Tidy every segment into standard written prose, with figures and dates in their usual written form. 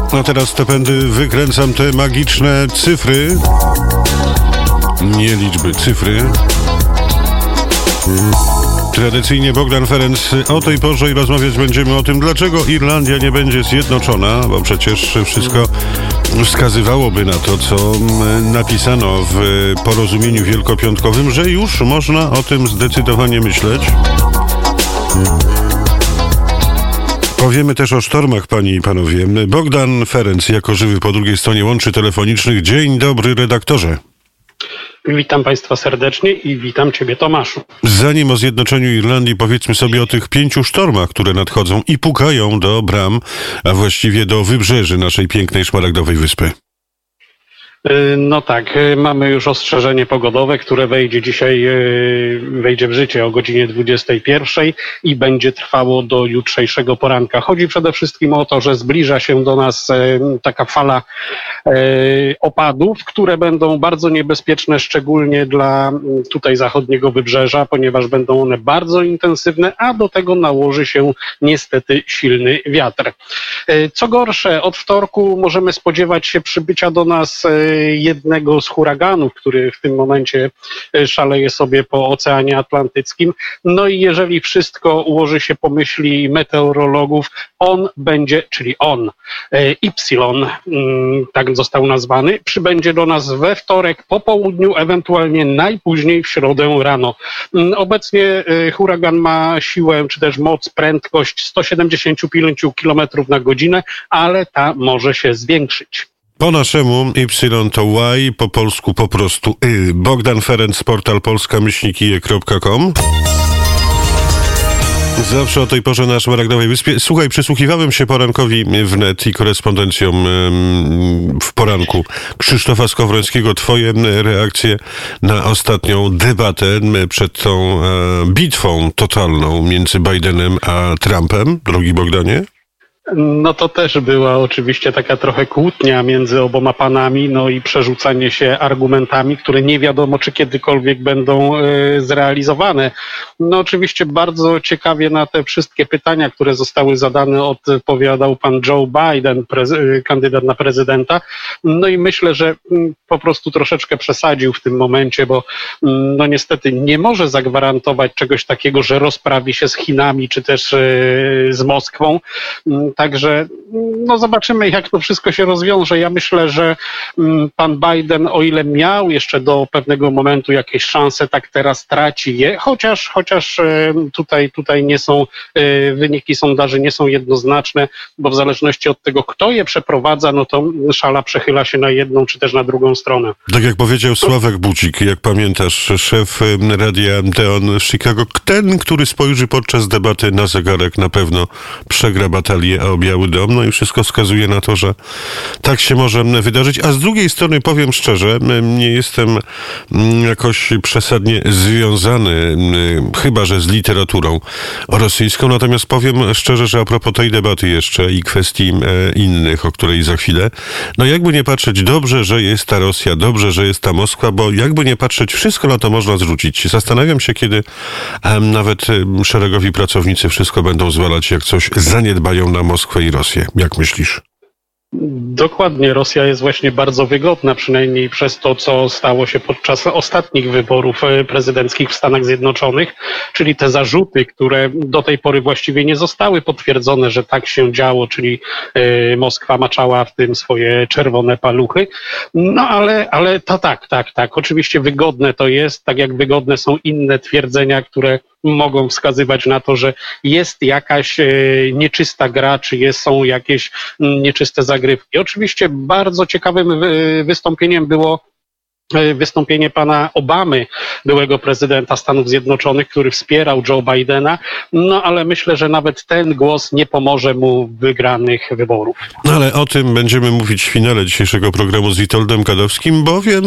A teraz te pędy wykręcam te magiczne cyfry. Nie liczby, cyfry. Tradycyjnie Bogdan Ferenc o tej porze i rozmawiać będziemy o tym, dlaczego Irlandia nie będzie zjednoczona, bo przecież wszystko wskazywałoby na to, co napisano w porozumieniu wielkopiątkowym, że już można o tym zdecydowanie myśleć. Powiemy też o sztormach, panie i panowie. Bogdan Ferenc jako żywy po drugiej stronie łączy telefonicznych. Dzień dobry, redaktorze. Witam Państwa serdecznie i witam Ciebie, Tomaszu. Zanim o zjednoczeniu Irlandii, powiedzmy sobie o tych 5 sztormach, które nadchodzą i pukają do bram, a właściwie do wybrzeży naszej pięknej szmaragdowej wyspy. No tak, mamy już ostrzeżenie pogodowe, które wejdzie w życie o godzinie 21 i będzie trwało do jutrzejszego poranka. Chodzi przede wszystkim o to, że zbliża się do nas taka fala opadów, które będą bardzo niebezpieczne, szczególnie dla tutaj zachodniego wybrzeża, ponieważ będą one bardzo intensywne, a do tego nałoży się niestety silny wiatr. Co gorsze, od wtorku możemy spodziewać się przybycia do nas jednego z huraganów, który w tym momencie szaleje sobie po Oceanie Atlantyckim. No i jeżeli wszystko ułoży się po myśli meteorologów, on będzie, czyli on, Y, tak został nazwany, przybędzie do nas we wtorek po południu, ewentualnie najpóźniej w środę rano. Obecnie huragan ma siłę, czy też moc, prędkość 175 km na godzinę, ale ta może się zwiększyć. Po naszemu Y to Y, po polsku po prostu Y. Bogdan Ferenc, portal polska-ije.com. Zawsze o tej porze na Szmaragdowej Wyspie. Słuchaj, przysłuchiwałem się porankowi wnet i korespondencjom w poranku Krzysztofa Skowrońskiego. Twoje reakcje na ostatnią debatę przed tą bitwą totalną między Bidenem a Trumpem, drogi Bogdanie? No to też była oczywiście taka trochę kłótnia między oboma panami, no i przerzucanie się argumentami, które nie wiadomo, czy kiedykolwiek będą zrealizowane. No oczywiście bardzo ciekawie na te wszystkie pytania, które zostały zadane, odpowiadał pan Joe Biden, kandydat na prezydenta. No i myślę, że po prostu troszeczkę przesadził w tym momencie, bo no niestety nie może zagwarantować czegoś takiego, że rozprawi się z Chinami, czy też z Moskwą. Także no zobaczymy, jak to wszystko się rozwiąże. Ja myślę, że pan Biden, o ile miał jeszcze do pewnego momentu jakieś szanse, tak teraz traci je, chociaż tutaj nie są, wyniki sondaży nie są jednoznaczne, bo w zależności od tego, kto je przeprowadza, no to szala przechyla się na jedną, czy też na drugą stronę. Tak jak powiedział Sławek Bucik, jak pamiętasz, szef radia Deon w Chicago, ten, który spojrzy podczas debaty na zegarek, na pewno przegra batalię o Biały Dom, no i wszystko wskazuje na to, że tak się może wydarzyć, a z drugiej strony powiem szczerze, nie jestem jakoś przesadnie związany, chyba że z literaturą rosyjską, natomiast powiem szczerze, że a propos tej debaty jeszcze i kwestii innych, o której za chwilę, no jakby nie patrzeć, dobrze, że jest ta Rosja, dobrze, że jest ta Moskwa, bo jakby nie patrzeć, wszystko na to można zrzucić. Zastanawiam się, kiedy nawet szeregowi pracownicy wszystko będą zwalać, jak coś zaniedbają na Moskwę i Rosję. Jak myślisz? Dokładnie, Rosja jest właśnie bardzo wygodna, przynajmniej przez to, co stało się podczas ostatnich wyborów prezydenckich w Stanach Zjednoczonych, czyli te zarzuty, które do tej pory właściwie nie zostały potwierdzone, że tak się działo, czyli Moskwa maczała w tym swoje czerwone paluchy. No ale to tak, oczywiście wygodne to jest, tak jak wygodne są inne twierdzenia, które mogą wskazywać na to, że jest jakaś nieczysta gra, czy są jakieś nieczyste zagrywki. Oczywiście bardzo ciekawym wystąpieniem było wystąpienie pana Obamy, byłego prezydenta Stanów Zjednoczonych, który wspierał Joe Bidena, no ale myślę, że nawet ten głos nie pomoże mu w wygranych wyborów. No ale o tym będziemy mówić w finale dzisiejszego programu z Witoldem Gadowskim, bowiem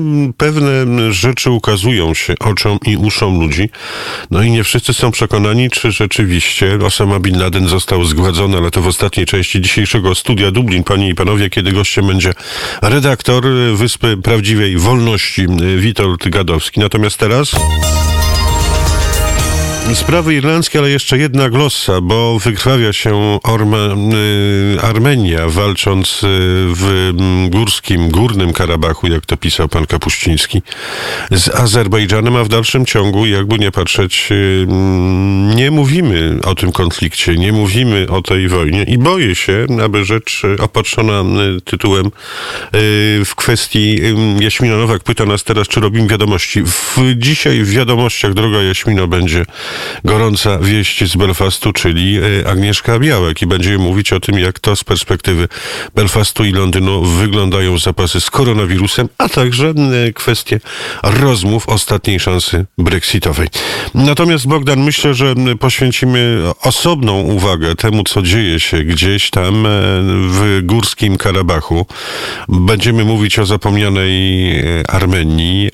pewne rzeczy ukazują się oczom i uszom ludzi, no i nie wszyscy są przekonani, czy rzeczywiście Osama Bin Laden został zgładzony, ale to w ostatniej części dzisiejszego Studia Dublin, panie i panowie, kiedy gościem będzie redaktor Wyspy Prawdziwej Wolności Witold Gadowski. Natomiast teraz Sprawy irlandzkie, ale jeszcze jedna glossa, bo wykrwawia się Armenia, walcząc w Górnym Karabachu, jak to pisał pan Kapuściński, z Azerbejdżanem, a w dalszym ciągu, jakby nie patrzeć, nie mówimy o tym konflikcie, nie mówimy o tej wojnie i boję się, aby rzecz opatrzona tytułem w kwestii Jaśmina Nowak pyta nas teraz, czy robimy wiadomości. Dzisiaj w wiadomościach, droga Jaśmino, będzie gorąca wieść z Belfastu, czyli Agnieszka Białek i będziemy mówić o tym, jak to z perspektywy Belfastu i Londynu wyglądają zapasy z koronawirusem, a także kwestie rozmów ostatniej szansy brexitowej. Natomiast Bogdan, myślę, że poświęcimy osobną uwagę temu, co dzieje się gdzieś tam w Górskim Karabachu. Będziemy mówić o zapomnianej Armenii.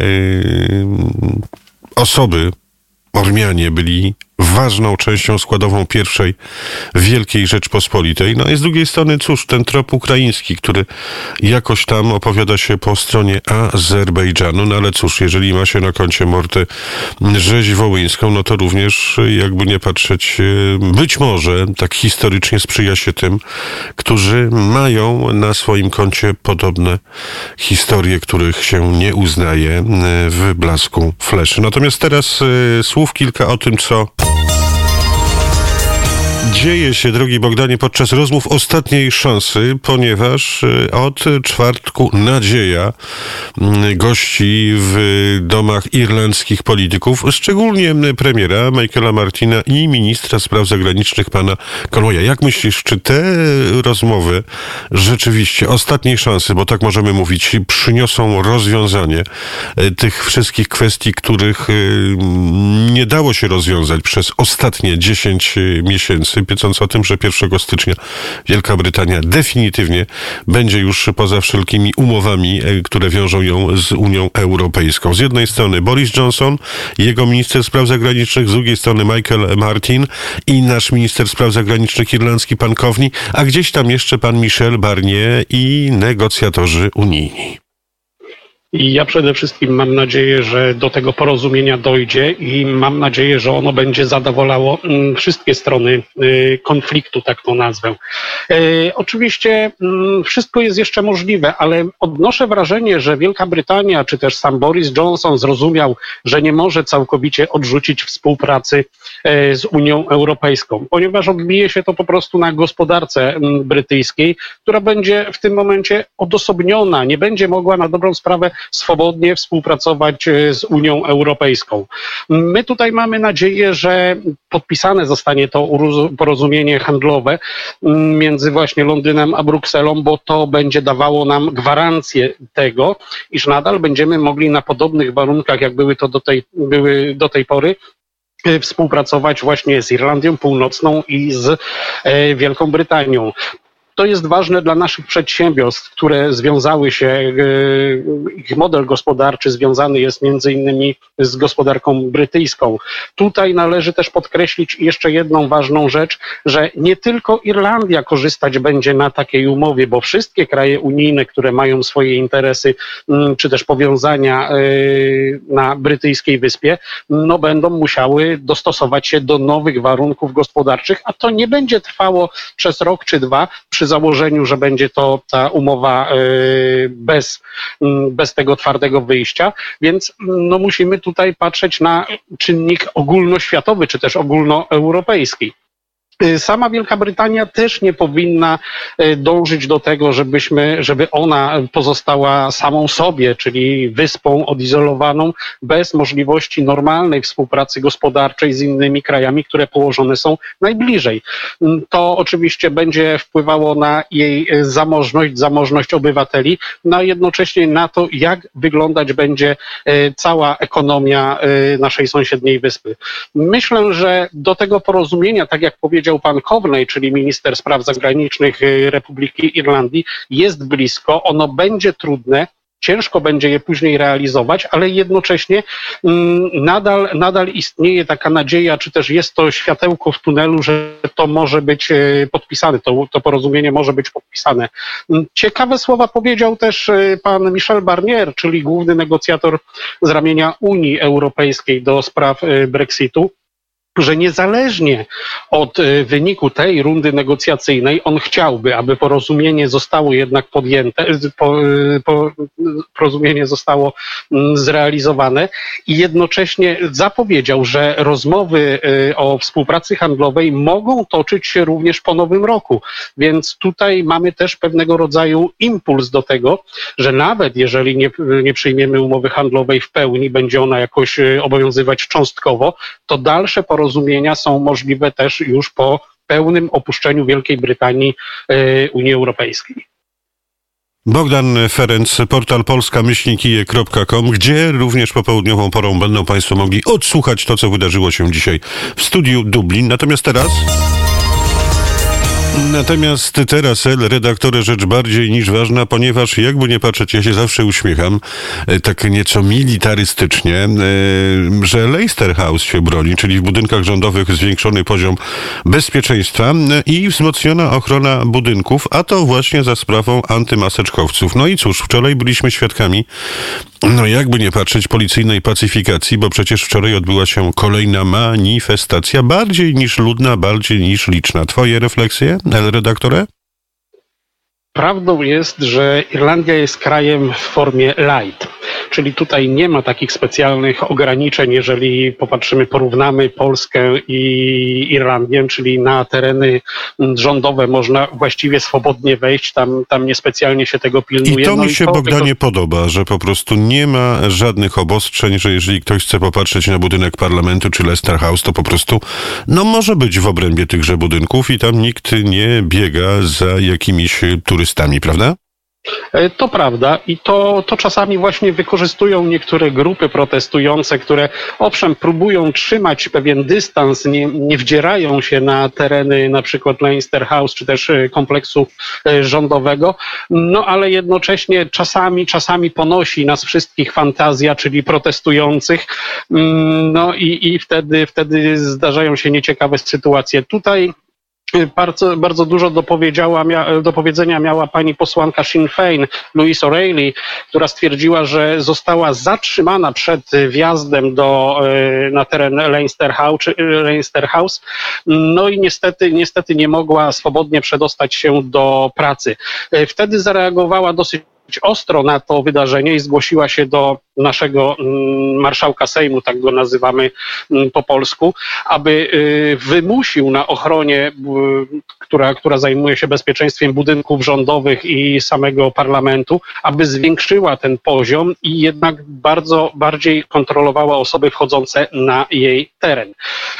Ormianie byli ważną częścią składową pierwszej Wielkiej Rzeczpospolitej. No i z drugiej strony, cóż, ten trop ukraiński, który jakoś tam opowiada się po stronie Azerbejdżanu, no ale cóż, jeżeli ma się na koncie Mortę rzeź wołyńską, no to również, jakby nie patrzeć, być może tak historycznie sprzyja się tym, którzy mają na swoim koncie podobne historie, których się nie uznaje w blasku fleszy. Natomiast teraz słów kilka o tym, co dzieje się, drogi Bogdanie, podczas rozmów ostatniej szansy, ponieważ od czwartku nadzieja gości w domach irlandzkich polityków, szczególnie premiera Michaela Martina i ministra spraw zagranicznych pana Conwaya. Jak myślisz, czy te rozmowy rzeczywiście ostatniej szansy, bo tak możemy mówić, przyniosą rozwiązanie tych wszystkich kwestii, których nie dało się rozwiązać przez ostatnie 10 miesięcy, piecąc o tym, że 1 stycznia Wielka Brytania definitywnie będzie już poza wszelkimi umowami, które wiążą ją z Unią Europejską. Z jednej strony Boris Johnson, jego minister spraw zagranicznych, z drugiej strony Michael Martin i nasz minister spraw zagranicznych irlandzki pan Coveney, a gdzieś tam jeszcze pan Michel Barnier i negocjatorzy unijni. I ja przede wszystkim mam nadzieję, że do tego porozumienia dojdzie i mam nadzieję, że ono będzie zadowalało wszystkie strony konfliktu, tak to nazwę. Oczywiście wszystko jest jeszcze możliwe, ale odnoszę wrażenie, że Wielka Brytania, czy też sam Boris Johnson zrozumiał, że nie może całkowicie odrzucić współpracy z Unią Europejską, ponieważ odbije się to po prostu na gospodarce brytyjskiej, która będzie w tym momencie odosobniona, nie będzie mogła na dobrą sprawę swobodnie współpracować z Unią Europejską. My tutaj mamy nadzieję, że podpisane zostanie to porozumienie handlowe między właśnie Londynem a Brukselą, bo to będzie dawało nam gwarancję tego, iż nadal będziemy mogli na podobnych warunkach, jak były to do tej pory, współpracować właśnie z Irlandią Północną i z Wielką Brytanią. To jest ważne dla naszych przedsiębiorstw, które związały się, ich model gospodarczy związany jest między innymi z gospodarką brytyjską. Tutaj należy też podkreślić jeszcze jedną ważną rzecz, że nie tylko Irlandia korzystać będzie na takiej umowie, bo wszystkie kraje unijne, które mają swoje interesy czy też powiązania na brytyjskiej wyspie, no będą musiały dostosować się do nowych warunków gospodarczych, a to nie będzie trwało przez rok czy dwa, przy założeniu, że będzie to ta umowa bez tego twardego wyjścia, więc no, musimy tutaj patrzeć na czynnik ogólnoświatowy, czy też ogólnoeuropejski. Sama Wielka Brytania też nie powinna dążyć do tego, żeby ona pozostała samą sobie, czyli wyspą odizolowaną, bez możliwości normalnej współpracy gospodarczej z innymi krajami, które położone są najbliżej. To oczywiście będzie wpływało na jej zamożność obywateli, no a jednocześnie na to, jak wyglądać będzie cała ekonomia naszej sąsiedniej wyspy. Myślę, że do tego porozumienia, tak jak powiedział pan Coveney, czyli minister spraw zagranicznych Republiki Irlandii, jest blisko, ono będzie trudne, ciężko będzie je później realizować, ale jednocześnie nadal istnieje taka nadzieja, czy też jest to światełko w tunelu, że to może być podpisane, to porozumienie może być podpisane. Ciekawe słowa powiedział też pan Michel Barnier, czyli główny negocjator z ramienia Unii Europejskiej do spraw Brexitu. że niezależnie od wyniku tej rundy negocjacyjnej on chciałby, aby porozumienie zostało jednak podjęte, porozumienie zostało zrealizowane i jednocześnie zapowiedział, że rozmowy o współpracy handlowej mogą toczyć się również po nowym roku. Więc tutaj mamy też pewnego rodzaju impuls do tego, że nawet jeżeli nie przyjmiemy umowy handlowej w pełni, będzie ona jakoś obowiązywać cząstkowo, to dalsze porozumienia są możliwe też już po pełnym opuszczeniu Wielkiej Brytanii Unii Europejskiej. Bogdan Ferenc, portal polska-kije.com, gdzie również popołudniową porą będą Państwo mogli odsłuchać to, co wydarzyło się dzisiaj w studiu Dublin. Natomiast teraz, redaktorze, rzecz bardziej niż ważna, ponieważ jakby nie patrzeć, ja się zawsze uśmiecham, tak nieco militarystycznie, że Leicester House się broni, czyli w budynkach rządowych zwiększony poziom bezpieczeństwa i wzmocniona ochrona budynków, a to właśnie za sprawą antymaseczkowców. No i cóż, wczoraj byliśmy świadkami, jakby nie patrzeć, policyjnej pacyfikacji, bo przecież wczoraj odbyła się kolejna manifestacja, bardziej niż ludna, bardziej niż liczna. Twoje refleksje, redaktorze? Prawdą jest, że Irlandia jest krajem w formie light, czyli tutaj nie ma takich specjalnych ograniczeń, jeżeli porównamy Polskę i Irlandię, czyli na tereny rządowe można właściwie swobodnie wejść, tam niespecjalnie się tego pilnuje. I to mi się, Bogdanie, podoba, że po prostu nie ma żadnych obostrzeń, że jeżeli ktoś chce popatrzeć na budynek parlamentu czy Leicester House, to po prostu może być w obrębie tychże budynków i tam nikt nie biega za jakimiś turystami, prawda? To prawda i to czasami właśnie wykorzystują niektóre grupy protestujące, które owszem próbują trzymać pewien dystans, nie wdzierają się na tereny na przykład Leicester House czy też kompleksu rządowego, ale jednocześnie czasami ponosi nas wszystkich fantazja, czyli protestujących, i wtedy zdarzają się nieciekawe sytuacje. Tutaj bardzo dużo do powiedzenia miała pani posłanka Sinn Féin, Louise O'Reilly, która stwierdziła, że została zatrzymana przed wjazdem na teren Leicester House, i niestety nie mogła swobodnie przedostać się do pracy. Wtedy zareagowała dosyć ostro na to wydarzenie i zgłosiła się do naszego marszałka Sejmu, tak go nazywamy po polsku, aby wymusił na ochronie, która zajmuje się bezpieczeństwem budynków rządowych i samego parlamentu, aby zwiększyła ten poziom i jednak bardziej kontrolowała osoby wchodzące na jej teren.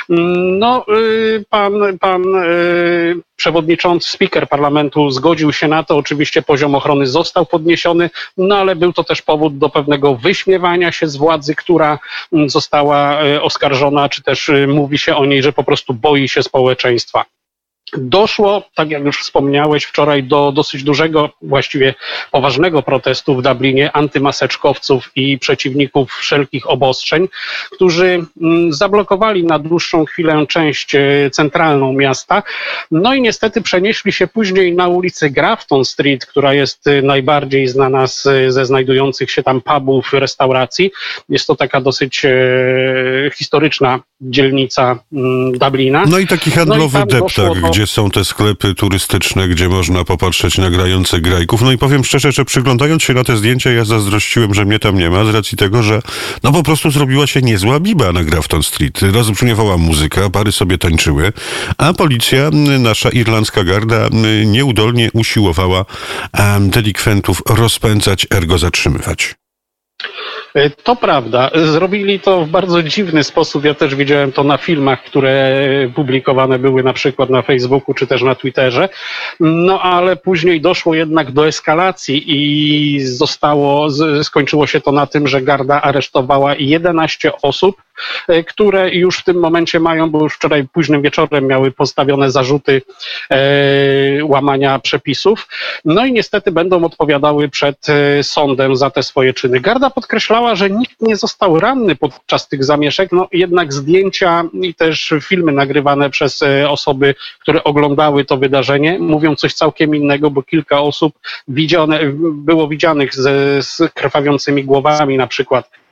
Pan przewodniczący, speaker parlamentu zgodził się na to, oczywiście poziom ochrony został podniesiony, ale był to też powód do pewnego wyśmiewania się z władzy, która została oskarżona, czy też mówi się o niej, że po prostu boi się społeczeństwa. Doszło, tak jak już wspomniałeś, wczoraj do dosyć dużego, właściwie poważnego protestu w Dublinie antymaseczkowców i przeciwników wszelkich obostrzeń, którzy zablokowali na dłuższą chwilę część centralną miasta. I niestety przenieśli się później na ulicę Grafton Street, która jest najbardziej znana ze znajdujących się tam pubów, restauracji. Jest to taka dosyć historyczna dzielnica Dublina. I taki handlowy deptak, gdzie są te sklepy turystyczne, gdzie można popatrzeć na grających grajków. I powiem szczerze, że przyglądając się na te zdjęcia, ja zazdrościłem, że mnie tam nie ma, z racji tego, że po prostu zrobiła się niezła biba na Grafton Street. Rozbrzmiewała muzyka, pary sobie tańczyły, a policja, nasza irlandzka garda, nieudolnie usiłowała delikwentów rozpędzać, ergo zatrzymywać. To prawda. Zrobili to w bardzo dziwny sposób. Ja też widziałem to na filmach, które publikowane były na przykład na Facebooku czy też na Twitterze. Ale później doszło jednak do eskalacji i skończyło się to na tym, że garda aresztowała 11 osób, które już w tym momencie mają, bo już wczoraj późnym wieczorem miały postawione zarzuty łamania przepisów. I niestety będą odpowiadały przed sądem za te swoje czyny. Garda podkreślała, że nikt nie został ranny podczas tych zamieszek, jednak zdjęcia i też filmy nagrywane przez osoby, które oglądały to wydarzenie, mówią coś całkiem innego, bo kilka osób było widzianych z krwawiącymi głowami na przykład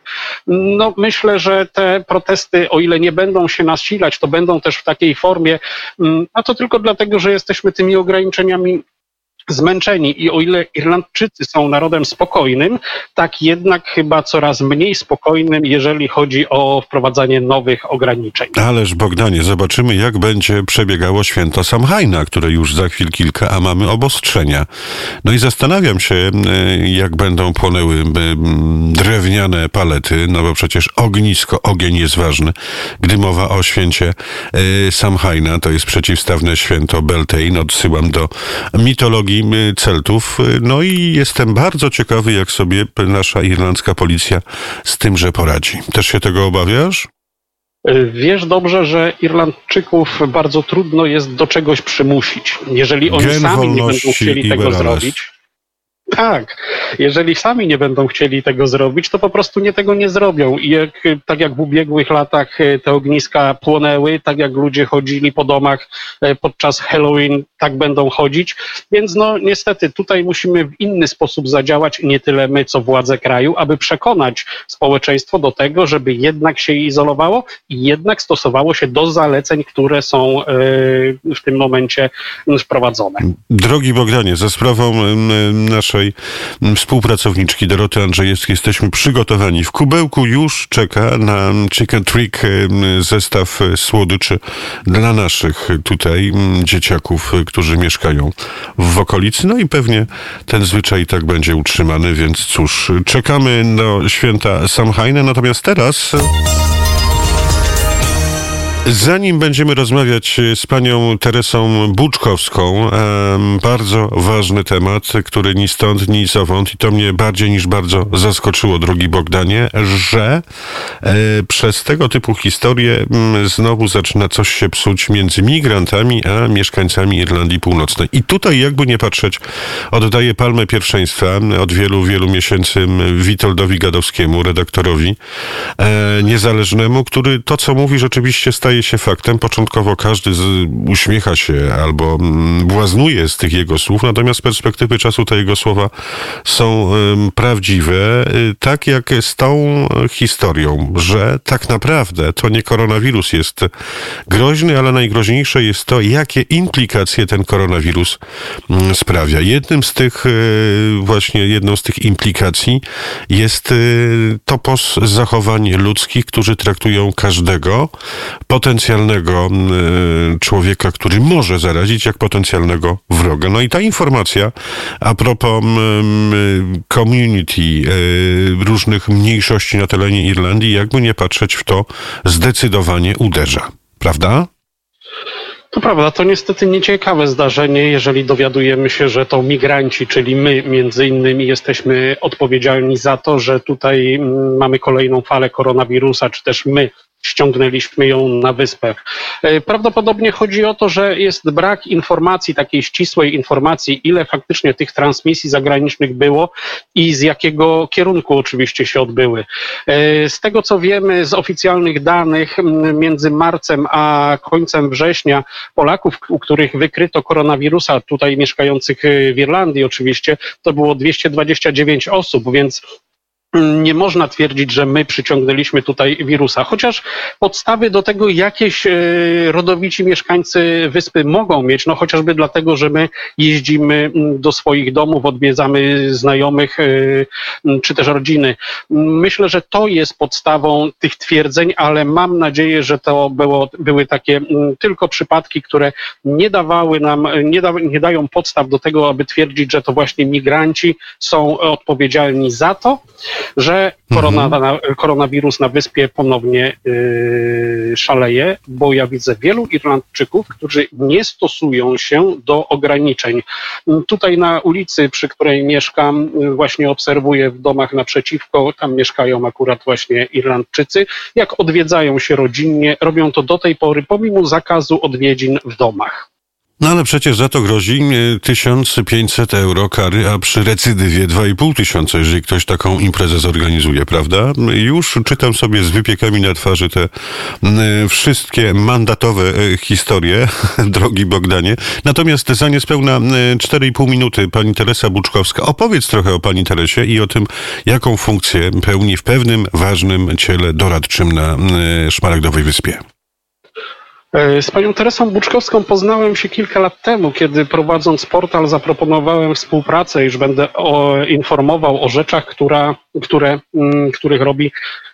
No myślę, że te protesty, o ile nie będą się nasilać, to będą też w takiej formie, a to tylko dlatego, że jesteśmy tymi ograniczeniami zmęczeni i o ile Irlandczycy są narodem spokojnym, tak jednak chyba coraz mniej spokojnym, jeżeli chodzi o wprowadzanie nowych ograniczeń. Ależ Bogdanie, zobaczymy jak będzie przebiegało święto Samhaina, które już za chwil kilka, a mamy obostrzenia. No i zastanawiam się, jak będą płonęły drewniane palety, no bo przecież ognisko, ogień jest ważny. Gdy mowa o święcie Samhaina, to jest przeciwstawne święto Beltane, odsyłam do mitologii Celtów. No i jestem bardzo ciekawy, jak sobie nasza irlandzka policja z tymże poradzi. Też się tego obawiasz? Wiesz dobrze, że Irlandczyków bardzo trudno jest do czegoś przymusić. Jeżeli oni sami nie będą chcieli tego zrobić. Tak, jeżeli sami nie będą chcieli tego zrobić, to po prostu tego nie zrobią. I tak jak w ubiegłych latach te ogniska płonęły, tak jak ludzie chodzili po domach podczas Halloween, tak będą chodzić. Więc no niestety tutaj musimy w inny sposób zadziałać, nie tyle my, co władze kraju, aby przekonać społeczeństwo do tego, żeby jednak się izolowało i jednak stosowało się do zaleceń, które są w tym momencie wprowadzone. Drogi Bogdanie, za sprawą naszej współpracowniczki Doroty Andrzejewskiej jesteśmy przygotowani. W kubełku już czeka na Chicken Trick zestaw słodyczy dla naszych tutaj dzieciaków, którzy mieszkają w okolicy. No i pewnie ten zwyczaj tak będzie utrzymany, więc cóż, czekamy do święta Samhaina. Natomiast teraz... Zanim będziemy rozmawiać z panią Teresą Buczkowską, bardzo ważny temat, który ni stąd, ni zowąd, i to mnie bardziej niż bardzo zaskoczyło, drogi Bogdanie, że przez tego typu historie znowu zaczyna coś się psuć między migrantami a mieszkańcami Irlandii Północnej. I tutaj, jakby nie patrzeć, oddaję palmę pierwszeństwa od wielu, wielu miesięcy Witoldowi Gadowskiemu, redaktorowi niezależnemu, który to, co mówi, rzeczywiście staje się faktem. Początkowo każdy uśmiecha się albo błaznuje z tych jego słów, natomiast z perspektywy czasu te jego słowa są prawdziwe, tak jak z tą historią, że tak naprawdę to nie koronawirus jest groźny, ale najgroźniejsze jest to, jakie implikacje ten koronawirus sprawia. Jedną z tych implikacji jest topos zachowań ludzkich, którzy traktują każdego potencjalnego człowieka, który może zarazić, jak potencjalnego wroga. No i ta informacja a propos community, różnych mniejszości na terenie Irlandii, jakby nie patrzeć, w to zdecydowanie uderza. Prawda? To prawda, to niestety nieciekawe zdarzenie, jeżeli dowiadujemy się, że to migranci, czyli my między innymi jesteśmy odpowiedzialni za to, że tutaj mamy kolejną falę koronawirusa, czy też my ściągnęliśmy ją na wyspę. Prawdopodobnie chodzi o to, że jest brak informacji, takiej ścisłej informacji, ile faktycznie tych transmisji zagranicznych było i z jakiego kierunku oczywiście się odbyły. Z tego co wiemy z oficjalnych danych, między marcem a końcem września Polaków, u których wykryto koronawirusa, tutaj mieszkających w Irlandii oczywiście, to było 229 osób, więc nie można twierdzić, że my przyciągnęliśmy tutaj wirusa, chociaż podstawy do tego jakieś rodowici mieszkańcy wyspy mogą mieć, no chociażby dlatego, że my jeździmy do swoich domów, odwiedzamy znajomych czy też rodziny. Myślę, że to jest podstawą tych twierdzeń, ale mam nadzieję, że to były takie tylko przypadki, które nie dawały nam, nie dają podstaw do tego, aby twierdzić, że to właśnie migranci są odpowiedzialni za to, że koronawirus na wyspie ponownie szaleje, bo ja widzę wielu Irlandczyków, którzy nie stosują się do ograniczeń. Tutaj na ulicy, przy której mieszkam, właśnie obserwuję w domach naprzeciwko, tam mieszkają akurat właśnie Irlandczycy, jak odwiedzają się rodzinnie, robią to do tej pory, pomimo zakazu odwiedzin w domach. No ale przecież za to grozi 1500 euro kary, a przy recydywie 2500, jeżeli ktoś taką imprezę zorganizuje, prawda? Już czytam sobie z wypiekami na twarzy te wszystkie mandatowe historie, drogi Bogdanie. Natomiast za niespełna 4,5 minuty pani Teresa Buczkowska. Opowiedz trochę o pani Teresie i o tym, jaką funkcję pełni w pewnym ważnym ciele doradczym na Szmaragdowej Wyspie. Z panią Teresą Buczkowską poznałem się kilka lat temu, kiedy prowadząc portal zaproponowałem współpracę, iż będę informował o rzeczach, których robi,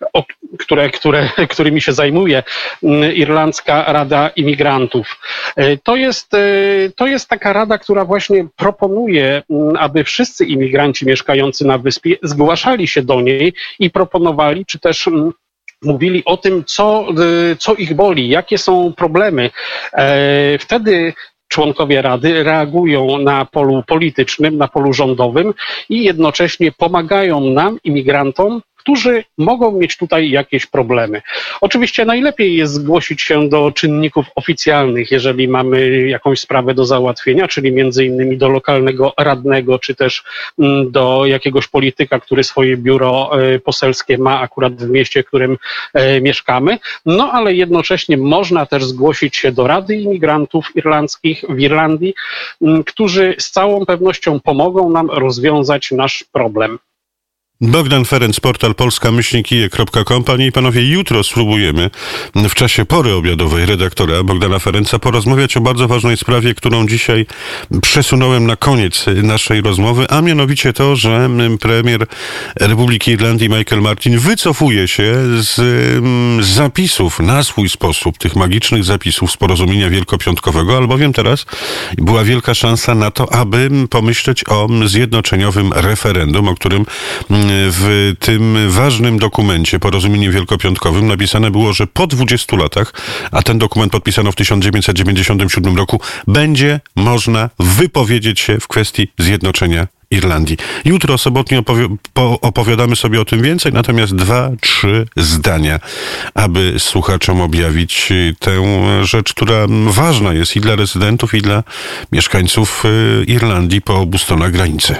którymi się zajmuje Irlandzka Rada Imigrantów. To jest taka rada, która właśnie proponuje, aby wszyscy imigranci mieszkający na wyspie zgłaszali się do niej i proponowali, czy też mówili o tym, co ich boli, jakie są problemy. Wtedy członkowie Rady reagują na polu politycznym, na polu rządowym i jednocześnie pomagają nam, imigrantom, którzy mogą mieć tutaj jakieś problemy. Oczywiście najlepiej jest zgłosić się do czynników oficjalnych, jeżeli mamy jakąś sprawę do załatwienia, czyli między innymi do lokalnego radnego, czy też do jakiegoś polityka, który swoje biuro poselskie ma akurat w mieście, w którym mieszkamy. No ale jednocześnie można też zgłosić się do Rady Imigrantów Irlandzkich w Irlandii, którzy z całą pewnością pomogą nam rozwiązać nasz problem. Bogdan Ferenc, portal polska-kije.com. Panie i panowie, jutro spróbujemy w czasie pory obiadowej redaktora Bogdana Ferenca porozmawiać o bardzo ważnej sprawie, którą dzisiaj przesunąłem na koniec naszej rozmowy, a mianowicie to, że premier Republiki Irlandii Michael Martin wycofuje się z zapisów na swój sposób, tych magicznych zapisów z porozumienia wielkopiątkowego, albowiem teraz była wielka szansa na to, aby pomyśleć o zjednoczeniowym referendum, o którym w tym ważnym dokumencie, porozumieniu wielkopiątkowym, napisane było, że po 20 latach, a ten dokument podpisano w 1997 roku, będzie można wypowiedzieć się w kwestii zjednoczenia Irlandii. Jutro sobotnio opowiadamy sobie o tym więcej, natomiast 2-3 zdania, aby słuchaczom objawić tę rzecz, która ważna jest i dla rezydentów, i dla mieszkańców Irlandii po obu stronach granicy.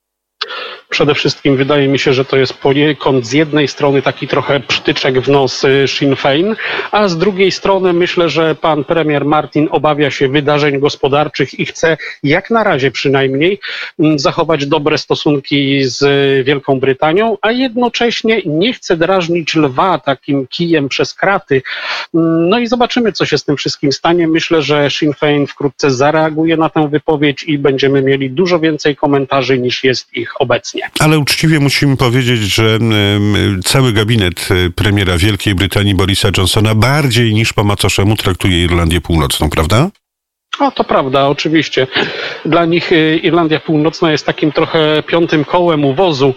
Przede wszystkim wydaje mi się, że to jest poniekąd z jednej strony taki trochę przytyczek w nos Sinn Féin, a z drugiej strony myślę, że pan premier Martin obawia się wydarzeń gospodarczych i chce jak na razie przynajmniej zachować dobre stosunki z Wielką Brytanią, a jednocześnie nie chce drażnić lwa takim kijem przez kraty. No i zobaczymy, co się z tym wszystkim stanie. Myślę, że Sinn Féin wkrótce zareaguje na tę wypowiedź i będziemy mieli dużo więcej komentarzy niż jest ich obecnie. Ale uczciwie musimy powiedzieć, że cały gabinet premiera Wielkiej Brytanii Borisa Johnsona bardziej niż po macoszemu traktuje Irlandię Północną, prawda? No to prawda, oczywiście. Dla nich Irlandia Północna jest takim trochę piątym kołem u wozu,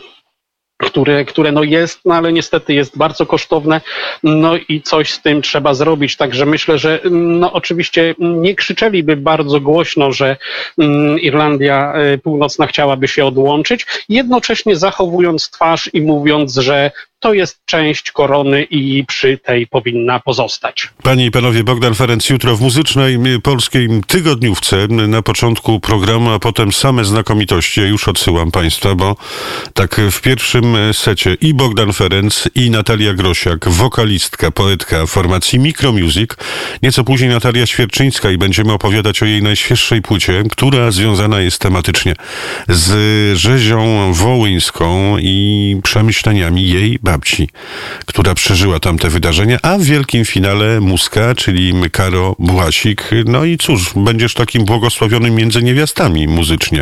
które no jest, no ale niestety jest bardzo kosztowne, no i coś z tym trzeba zrobić, także myślę, że no oczywiście nie krzyczeliby bardzo głośno, że Irlandia Północna chciałaby się odłączyć, jednocześnie zachowując twarz i mówiąc, że to jest część korony i przy tej powinna pozostać. Panie i panowie, Bogdan Ferenc jutro w muzycznej polskiej tygodniówce na początku programu, a potem same znakomitości. Ja już odsyłam państwa, bo tak w pierwszym secie i Bogdan Ferenc, i Natalia Grosiak, wokalistka, poetka formacji Micromusic. Nieco później Natalia Świerczyńska i będziemy opowiadać o jej najświeższej płycie, która związana jest tematycznie z rzezią wołyńską i przemyśleniami jej babci, która przeżyła tamte wydarzenia, a w wielkim finale Muska, czyli Karo Błasik. No i cóż, będziesz takim błogosławionym między niewiastami muzycznie.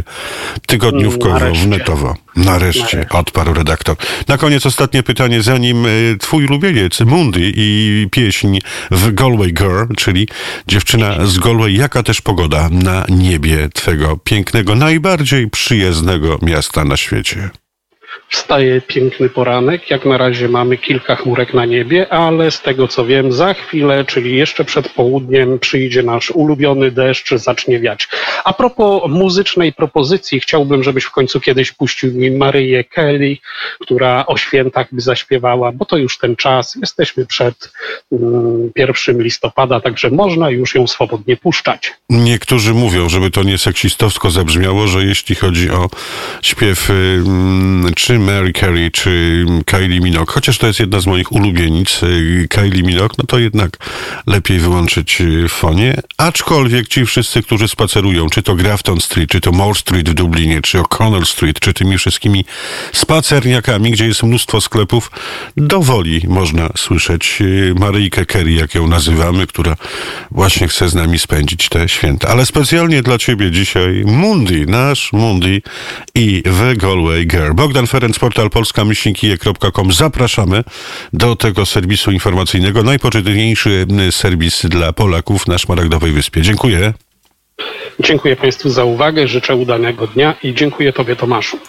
Tygodniówkowo-netowo. Nareszcie, odparł redaktor. Na koniec ostatnie pytanie, zanim twój ulubieniec Mundy i pieśń w Galway Girl, czyli dziewczyna z Galway. Jaka też pogoda na niebie twego pięknego, najbardziej przyjaznego miasta na świecie? Wstaje piękny poranek, jak na razie mamy kilka chmurek na niebie, ale z tego co wiem, za chwilę, czyli jeszcze przed południem, przyjdzie nasz ulubiony deszcz, zacznie wiać. A propos muzycznej propozycji, chciałbym, żebyś w końcu kiedyś puścił mi Mariah Carey, która o świętach by zaśpiewała, bo to już ten czas, jesteśmy przed 1 listopada, także można już ją swobodnie puszczać. Niektórzy mówią, żeby to nie seksistowsko zabrzmiało, że jeśli chodzi o śpiew czy Mariah Carey, czy Kylie Minogue, chociaż to jest jedna z moich ulubienic, Kylie Minogue, no to jednak lepiej wyłączyć w fonie. Aczkolwiek ci wszyscy, którzy spacerują, czy to Grafton Street, czy to Moore Street w Dublinie, czy O'Connell Street, czy tymi wszystkimi spacerniakami, gdzie jest mnóstwo sklepów, dowoli można słyszeć Maryjkę Carey, jak ją nazywamy, która właśnie chce z nami spędzić te święta. Ale specjalnie dla ciebie dzisiaj Mundi, nasz Mundi i The Galway Girl. Bogdan Ferenc, portal polska-kije.com. Zapraszamy do tego serwisu informacyjnego. Najpoczytniejszy serwis dla Polaków na Szmaragdowej Wyspie. Dziękuję. Dziękuję Państwu za uwagę, życzę udanego dnia i dziękuję Tobie, Tomaszu.